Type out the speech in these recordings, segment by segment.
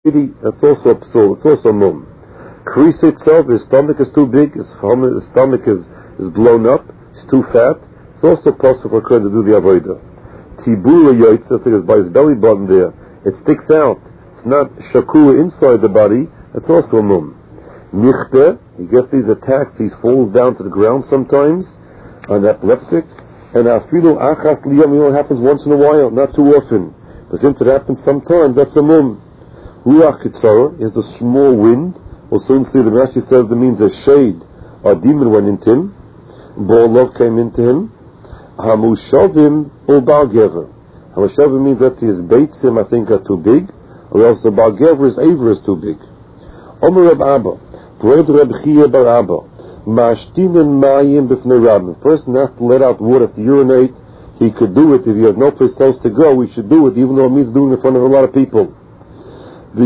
That's also a psul. It's also a mum. Krisa itself, his stomach is too big, his stomach is blown up, he's too fat. It's also possible for Kohen to do the avodah. Tibura yoitz, that's because by his belly button there, it sticks out. It's not shakua inside the body. It's also a mum. Nichte, he gets these attacks, he falls down to the ground sometimes, an epileptic. And afilu achas liyam, it happens once in a while, not too often. But since it happens sometimes, that's a mum. Ruach kitzara is a small wind. We'll soon see the Rashi says that means a shade, a demon went into him. Ba'olov came into him. Hamushavim or Ba'gever. Hamushavim means that his beitzim, I think, are too big, or else the Ba'gever, his aver is too big. Omer Reb Abba, Bred Reb Chia Bar Abba, Ma'ashtinen Mayim B'fnei Rabbim. The person has to let out water to urinate. He could do it if he has no place else to go. He should do it, even though it means doing it in front of a lot of people. But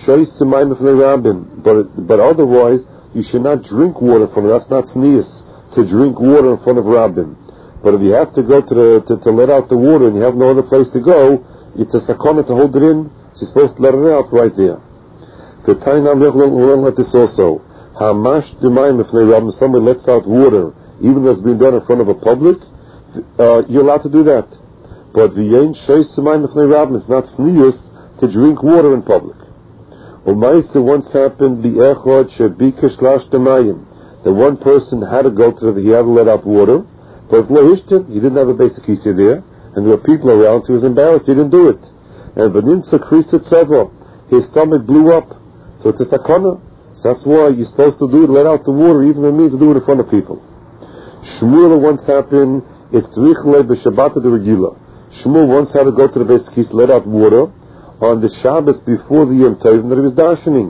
otherwise, you should not drink water from it. That's not sneeze to drink water in front of rabbim. But if you have to go to let out the water and you have no other place to go, it's a sakana to hold it in. So you're supposed to let it out right there. The Tainam we'll learn like this also. Hamash d'mayim if somebody lets out water, even though it's being done in front of a public, you're allowed to do that. But v'yein sheis d'mayim if it's not sneeze to drink water in public. Umayse once happened bi'echod shebikesh lash d'mayim. The one person had to go to he had to let out water, but he didn't have a basic kisi there, and there were people around, so he was embarrassed, he didn't do it. And v'ninsa krisit seva, his stomach blew up, so it's a sakana. So that's why you're supposed to do it, let out the water, even if it means to do it in front of people. Shmuel once happened, it's tzrichle b'shabbat de regila. Shmuel once had to go to the basic kisi, let out water, on the Shabbos before the Yom Tovim that he was darshaning.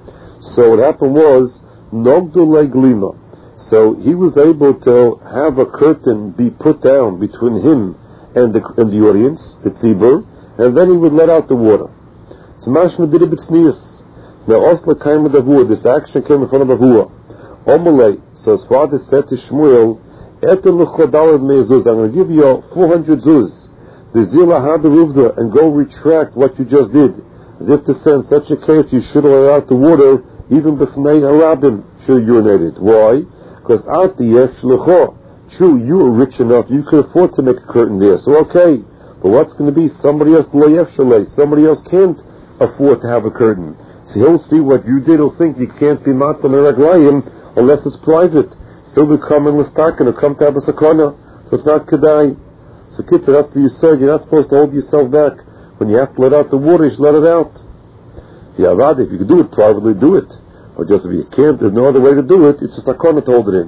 So what happened was, Nogdolei Glima. So he was able to have a curtain be put down between him and the audience, the tzibur, and then he would let out the water. So Mashma did a bit sneeze. Now Osla came with Avua, this action came in front of Avua. Omelei, so his father said to Shmuel, I'm going to give you 400 zuz. The zila haberuvda, and go retract what you just did. As if to say, in such a case, you should let out the water, even b'fnei harabim, should have urinated. Why? Because out the yesh lecho. True, you were rich enough, you could afford to make a curtain there, so okay. But what's going to be? Somebody else somebody else can't afford to have a curtain. So he'll see what you did, he'll think you can't be matam eraglayim unless it's private. He'll become in l'stakin, or come to have a sakana. So it's not kedai. So kids, that's what you said. You're not supposed to hold yourself back. When you have to let out the water, you should let it out. Yeah, rather, if you can do it privately, do it. Or just if you can't, there's no other way to do it. It's just a corner to hold it in.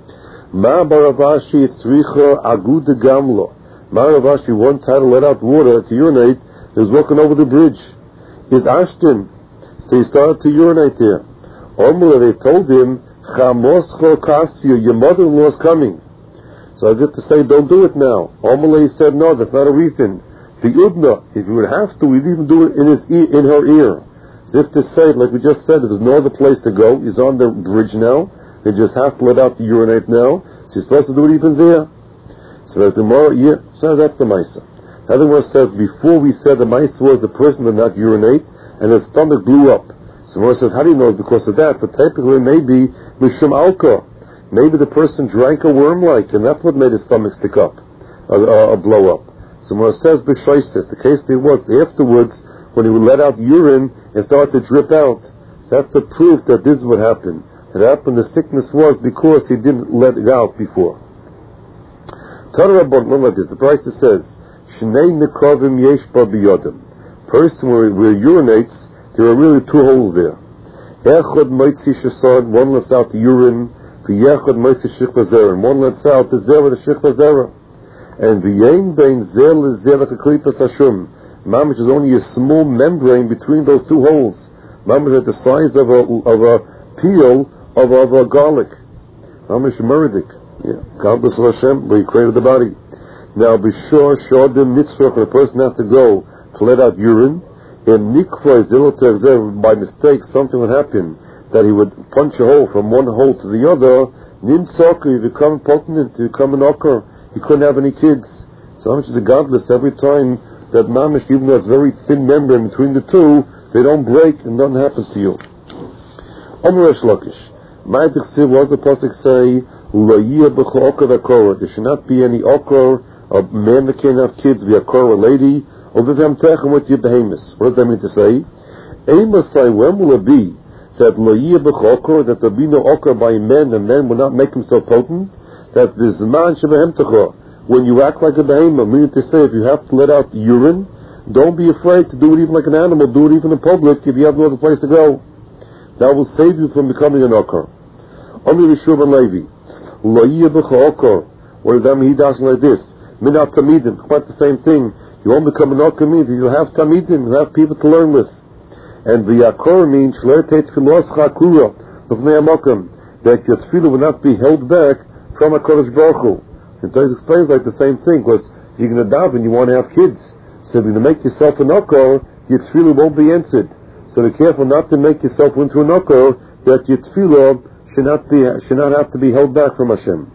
Ma baravashi tzricha agud gamlo. Ma baravashi once had to let out water to urinate. He was walking over the bridge. Is Ashton. So he started to urinate there. Omula, they told him, Chamoscho kasyu, your mother-in-law is coming. So as if to say, don't do it now. Amalei said, no, that's not a reason. The Udna, if you would have to, we'd even do it in her ear. As if to say, like we just said, there's no other place to go. He's on the bridge now. They just have to let out the urinate now. So he's supposed to do it even there. So that tomorrow, so that's the Maisa. The other one says, before we said the Maisa was the person did not urinate, and his stomach blew up. So one says, how do you know it's because of that? But typically, maybe, Mishum Alka. Maybe the person drank a worm-like, and that's what made his stomach stick up, blow up. So when it says b'shoisis, the case there was afterwards, when he would let out urine and start to drip out, that's a proof that this is what happened. That happened, the sickness was because he didn't let it out before. Tarabon, look like this. The Brisa says, Shnei nekovim yesh ba biyodim. Person where he urinates, there are really two holes there. Echad moitzi shesad, one lets out the urine. V'yechad moitzi shikva zera, and one lets out the zera, the shikva zera. And v'yein bein zel zera keklipas hashum. Mamish is only a small membrane between those two holes. Mamish at the size of a peel of a garlic. Mamish meridik. Yeah. God bless Hashem, where He created the body. Now, b'shor shodim nitzrach, the person has to go to let out urine. And nikva zil by mistake, something would happen. That he would punch a hole from one hole to the other, nimtzoker, you become potent, you become an ocker, he couldn't have any kids. So Mamish is a godless every time that Mamish, even though it's very thin membrane between the two, They don't break and nothing happens to you. Omer Resh Lakish. My Tichsiv was the Pasuk say, Lo yiyeh b'cho okor v'akor. There should not be any okor, a man that can't have kids, be a kor, a lady, or v'vam techem with your behemoths. What does that mean to say? Amos say, when will it be that Lo yiyeh b'cho okor, that there will be no okor by men, and men will not make himself potent? That b'zman shebehem techo. When you act like a behemoth, meaning to say, if you have to let out the urine, don't be afraid to do it even like an animal, do it even in public if you have no other place to go. That will save you from becoming an okor. Omer Yeshua ben Levi. Lo yiyeh b'cho okor. What does that mean? He does like this. Minat tamidim. Quite the same thing. You won't become an okor means you'll have tamidim, you'll have people to learn with. And v'yakor means shlo yetei tefiloscha kura b'fnei hamokim. That your tefillah will not be held back from HaKadosh Baruch Hu. And Tosfos explains like the same thing, because you're going to daven, you want to have kids. So if you're going to make yourself an okor, your tefillah won't be answered. So be careful not to make yourself into an okor, that your tefillah should not have to be held back from Hashem.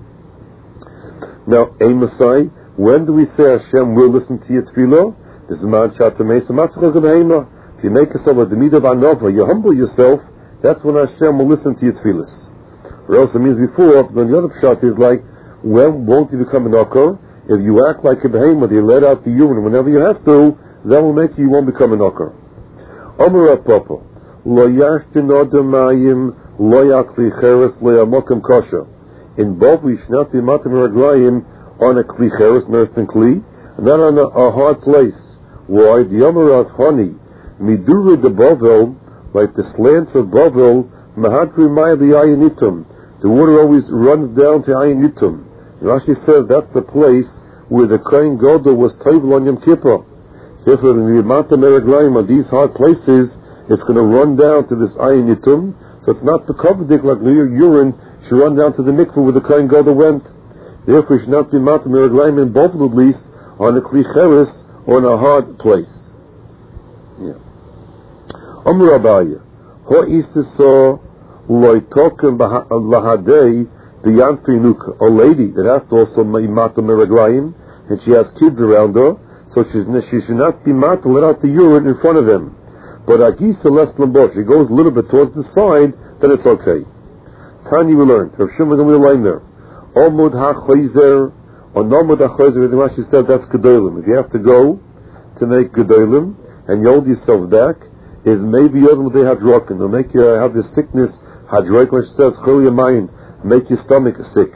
Now, Messiah, when do we say Hashem will listen to your tefillah? This is man shatamei samatzchok b'heima. If you make yourself a demidah b'anova, you humble yourself, that's when Hashem will listen to your tefillahs. Or else it means before, then the other pshat is like, when won't you become an okor? If you act like a behemoth, you let out the urine whenever you have to, that will make you won't become an okor. Omer Papa, lo yashtin odem mayim, lo yakli cheres, lo yamokim kosher. In both we should not be matam raglayim on a kli cheres, an earthen kli, and not on a hard place. Why? The Omer of honey, midura de Bovel, like the slants of Bovel, mahadri maya the ayanitum. The water always runs down to ayanitum. Rashi says that's the place where the Kohen Gadol was table on Yom Kippur. So if in the Mata Meraglayim on these hard places, it's going to run down to this Ayin Yitum. So it's not the Kovadik like the urine should run down to the mikveh where the Kohen Gadol went. Therefore, it should not be Mata Meraglayim in both at least on a Kli Cheres or in a hard place. Yeah. Amr Abaya, Ho Istiso Loitokim Lahadei. The Yanfinuka, a lady that has to also be mata meraglayim, and she has kids around her, so she should not be mata, let out the urine in front of them. But agisa less lambosh, she goes a little bit towards the side, then it's okay. Tanya we learned, Rav Shimon we learned there. Omud ha'chayzer, or nomud ha'chayzer, she said that's gedolim. If you have to go to make gedolim, and you hold yourself back, is maybe yodam they hadrokin, they'll make you have this sickness, hadrokin, when she says, chol yamayim, make your stomach sick.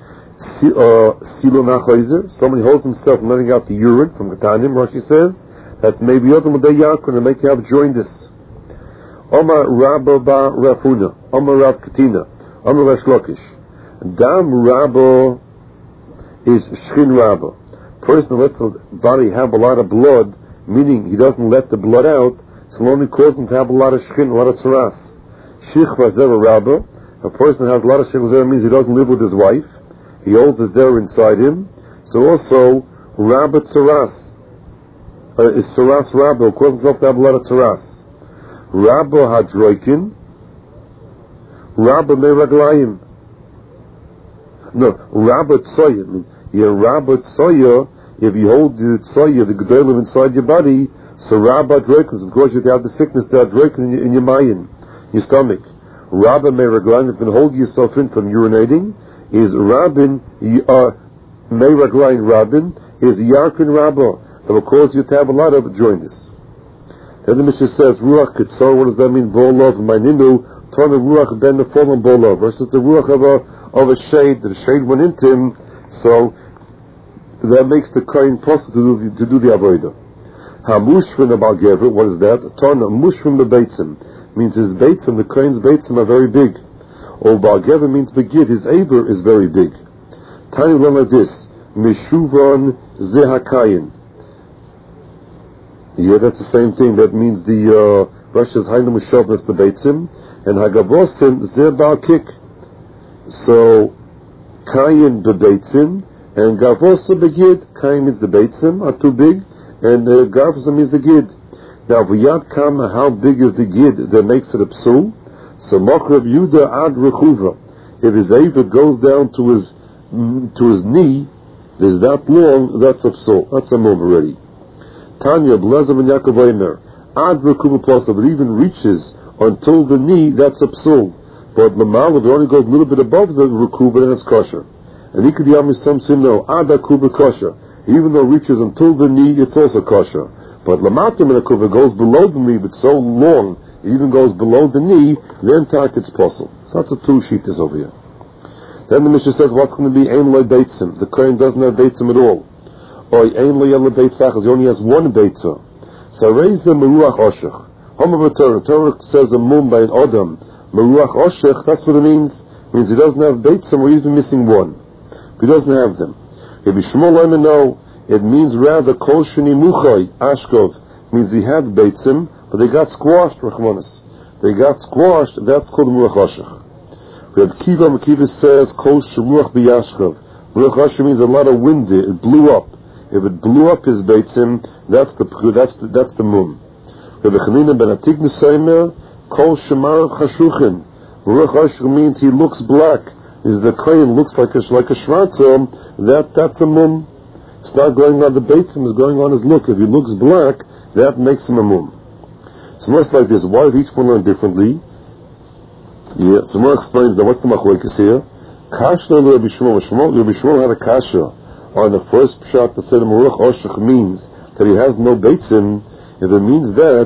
Silo nachayzer, somebody holds himself letting out the urine from Katanim, Rashi says, that's maybe yodam they yakun, and make you have jaundice. Omar Rabba ba Rafuna, Omar Rav Katina, Omar Resh Lakish. Dam Rabba is Shchin Rabba. Person who lets the body have a lot of blood, meaning he doesn't let the blood out, so only causes him to have a lot of Shchin, a lot of Saras. Shichva Zera Rabba, a person that has a lot of Shichva Zera means he doesn't live with his wife, he holds the Zera inside him, so also Rabba Saras, is Saras Rabba, causes himself to have a lot of Saras. Rabba Hadroikin, Rabba Meraglayim. No, Rabba Tsoya. Rabba Tsoya, if you hold the Tsoya, the Gedolim inside your body, so Rabba Hadroikin, of course you have the sickness that Hadroikin in your mayin, your stomach. Rabba Meraglayim, if you can hold yourself in from urinating, is Rabbin, Meraglayim Rabbin, is Yarkin Rabba, that will cause you to have a lot of jaundice. Then the Mishnah says, Ruach Kitzor, what does that mean? Bolov, Maininu, Tana Ruach Ben the fallen Bolov, versus the Ruach of a shade, the shade went into him, so that makes the Kohen possible to do the Avodah. Hamushvim about Gever, what is that? Tana Mushvim the Beitzim, means his Beitzim, the Kohen's Beitzim are very big. Or Baal Gever means Begid, his Aver is very big. Tani learn like this, Meshuvon Zehakayin. Yeah, that's the same thing. That means the Russia's Hainu Mishov, that's the Beitzim, and Hagavosim Zebal Kik. So Kayin the Beitzim, and Gavosa Begid. Kayin means the Beitzim are too big, and Gavosa means the Gid. Now, V'yad Kama, how big is the Gid that makes it a Psul? So Mochrav Yuda Ad Rechuva. If his Aver goes down to his knee, is that long, that's a Psul. That's a move already. Tanya, Blazer and Yaakov Eimer, Ad Rekuba Plosa, but even reaches until the knee, that's a psul. But Lamal, if it only goes a little bit above the Rekuba, then it's kosher. And Ikadiyam is some sin, no, Ad Akuba kosher. Even though it reaches until the knee, it's also kosher. But Lamatim and Akuba goes below the knee, but so long, it even goes below the knee, then tak it's possible. So that's the two sheetas over here. Then the Mishnah says, what's going to be Ein Lo Beitzim? The Kohen doesn't have Beitzim at all. Or Ein Lo Yel Beitzach, he only has one Beitzah. So Reisa Meruach Oshech. Homer Torah. Torah says a mum by an Odom. Meruach Oshech, that's what it means. It means he doesn't have Beitzim, or even missing one. He doesn't have them. If Shmuel Lemon, it means rather Kol Sheni Muchai Ashkov. Means he had Beitzim, but they got squashed, Rachmanis. They got squashed, that's called Meruach Oshech. Reb Kiva says Kol Shemuach B'Yashkov. Meruach Oshech means a lot of wind, it blew up. If it blew up his Beitzim, that's the mum. Reb Chanina ben Atigna Seimer Kol Shemar Chashuchin. Meruach Oshech means he looks black. Is the kohen looks like a shvarza, that's a mum. It's not going on the beitzim, it's going on his look. If he looks black, that makes him a mum. So much like this. Why does each one learn differently? Yeah, so more explains that what's the machlokes here? Kasha Rabbi Shmuel. Rabbi Shmuel had a kasha on the first pshat that said Meruach Oshech means that he has no beitzim. If it means that,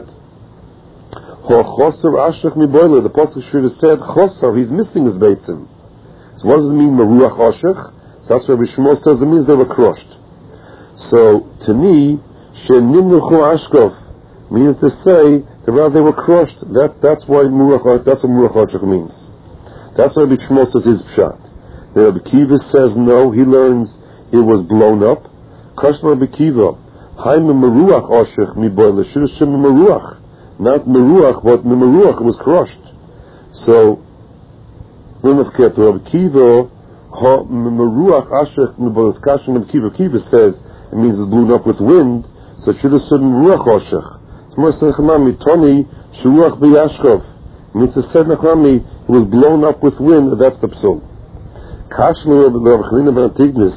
the pasuk should have said chosar, he's missing his beitzim. So what does it mean, Meruach Oshech? So that's what Rabbi Shmuel says, it means they were crushed. So, to me, Shenimnuchu Ashkov, means to say that they were crushed. That's what Meruach Oshech means. That's what Rabbi Shmuel says is pshat. The Rabbi Kiva says no, he learns it was blown up. Kashma Rabbi Kiva, Haim Meruach Oshech mi boile, should have said Meruach. Not Meruach, but Meruach, it was crushed. So, Rabbi Kiva, Meruach Ashech Miboleskashin Rabbi Kiva says it means it's blown up with wind, so it should have said Meruach Oshech. It's more Sechanami Toni Shuruach B'Yashkov. It means to say Nechnami, it was blown up with wind, that's the psul. Kashlu Rabbi Chanina ben Atignis,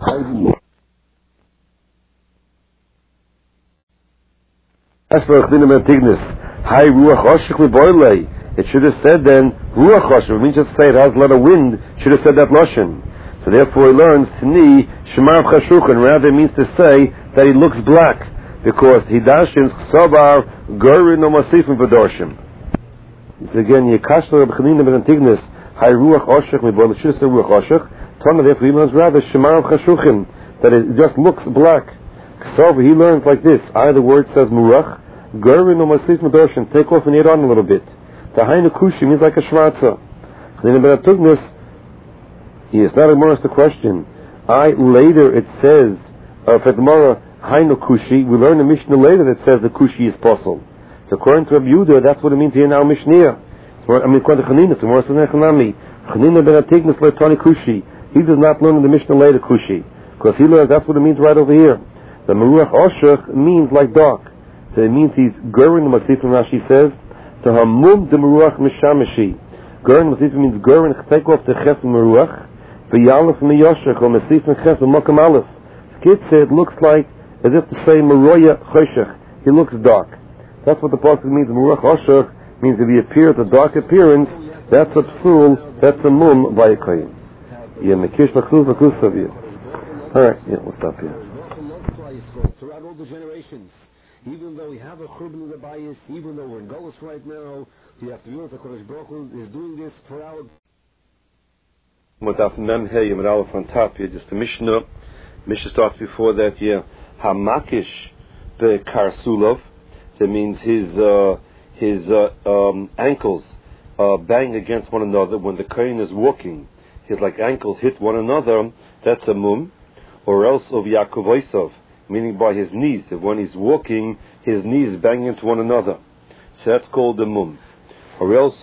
Rabbi Chanina ben Atignis, Hai Ruach Oshech Miboilei. It should have said then Ruach Oshech. It means just say it has a lot of wind. Should have said that lashon. So therefore he learns Tani Shemar Chashuchan. Rather it means to say that he looks black because he dashins Ksabar Gurin no Masifim V'Dorshim. Again, Yekashla Rabbi Chanina ben Atignis Hai Ruach Oshech Miboil. It should have said Ruach Oshech. Tana therefore he learns rather Shemar Chashuchan, that it just looks black. Ksabar he learns like this. Either word says Murach Gurin no Masifim V'Dorshim. Take off and add on a little bit. The Hainu Kushi means like a Shvarza. Yes, not a more the question. Later it says, for tomorrow, Hainu Kushi, we learn the Mishnah later that says the Kushi is possible. So according to Rabbi Yehuda, that's what it means here now, Mishnah. According to Chanina, tomorrow says Nechanami. Chanina ben Atignis le'tani Kushi. He does not learn in the Mishnah later Kushi. Because he learns that's what it means right over here. The Meruach Oshech means like dark. So it means he's Gurin, the Masifim Rashi says, to hamum de meruach mishamishi. Gurin Masifim means Gurin, take off the ches meruach, v'yalef miyoshech, or Masifim ches v'mokam alef. Skid said it looks like, as if to say meroya choshech, he looks dark. That's what the pasuk means, Meruach Oshech, means if he appears a dark appearance, that's a psul, that's a mum by a kohen. Yeah, mekish maksul v'kusav yeah. Alright, yeah, we'll stop here. Throughout all the generations, even though we have a churban in the bias, even though we're in Golos right now, we have to realize that HaKadosh Baruch Hu is doing this for our... Motaf Mem Hey Yom Aleph on top here, just the Mishnah. Mishnah starts before that here. Hamakish the Karsulov. That means his ankles bang against one another when the kohen is walking. His like ankles hit one another. That's a mum. Or else of Yaakov Oisov, meaning by his knees. If when he's walking, his knees bang into one another. So that's called a mum. Or else